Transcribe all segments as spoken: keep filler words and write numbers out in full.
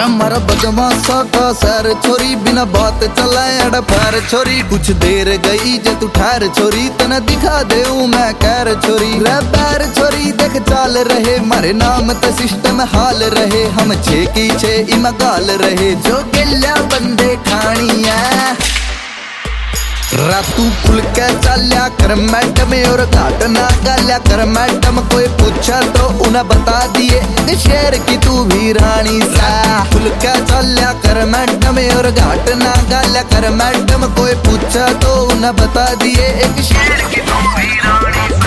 हमारा बदमाशा का सैर छोरी, बिना बात चलाए अड़ पैर छोरी। कुछ देर गई जे तू ठहर छोरी, तना दिखा दे मैं कैर छोरी। रे पैर छोरी देख चाल रहे, मारे नाम ते सिस्टम हाल रहे। हम छे की छे इमा गाल रहे, जो गिल्या बंदे खानी है। रातू खुल के चाल्या कर मैडम और घाट ना गाल्या कर मैडम। कोई पूछा तो उन्हें बता दिए शेर की तू भी रानी सा। खुल के चाल्या कर मैडम और घाट ना गाल्या कर मैडम। कोई पूछा तो उन्हें बता दिए एक शेर की तू भी रानी सा।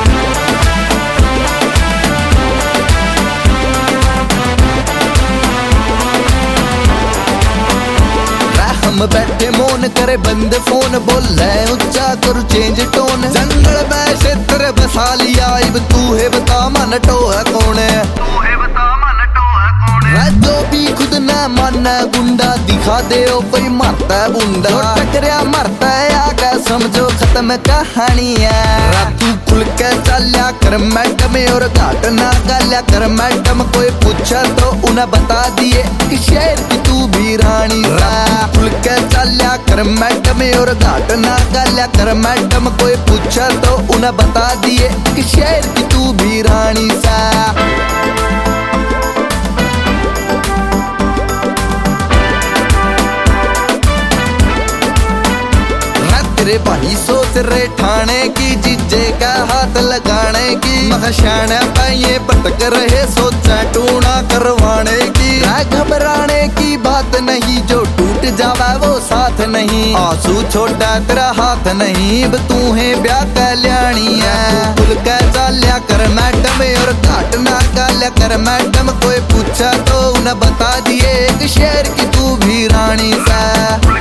हम बैठे मौन करे बंद फोन, बोले ऊंचा करू चेंज टोन। जंगल में क्षेत्र बसा लिया, अब तू है बता मन टो है कौन है? तू है बता मन टो है कौन है? जो भी खुद न माना गुंडा, दिखा दे ओ कोई मारता है बुंडा। टकरिया मारता है आगे समझो खत्म कहानी है। तू खुल के चाल्या कर मैडम और घाट ना गाल्या कर मैडम। कोई पूछा तो उन्हें बता दिए कि शेर की तू भी रानी सा। खुल के चाल्या कर मैडम और घाट ना गाल्या कर मैडम। कोई पूछा तो उन्हें बता दिए कि शेर की तू भी रानी सा। तेरे भाई सोच रहे ठाणे की, जीजे का हाथ लगाने की। मखशाना पाइये पटक रहे, सोचा टूना करवाने की। घबराने की बात नहीं, जो टूट जावा वो साथ नहीं। आंसू छोटा तेरा हाथ नहीं, अब तू है ब्याह कल्याणी है। खुल के चाल्या कर मैडम और घाट ना गाल्या कर मैडम। कोई पूछा तो उन्हें बता दिए एक शेर की तू भी रानी सा।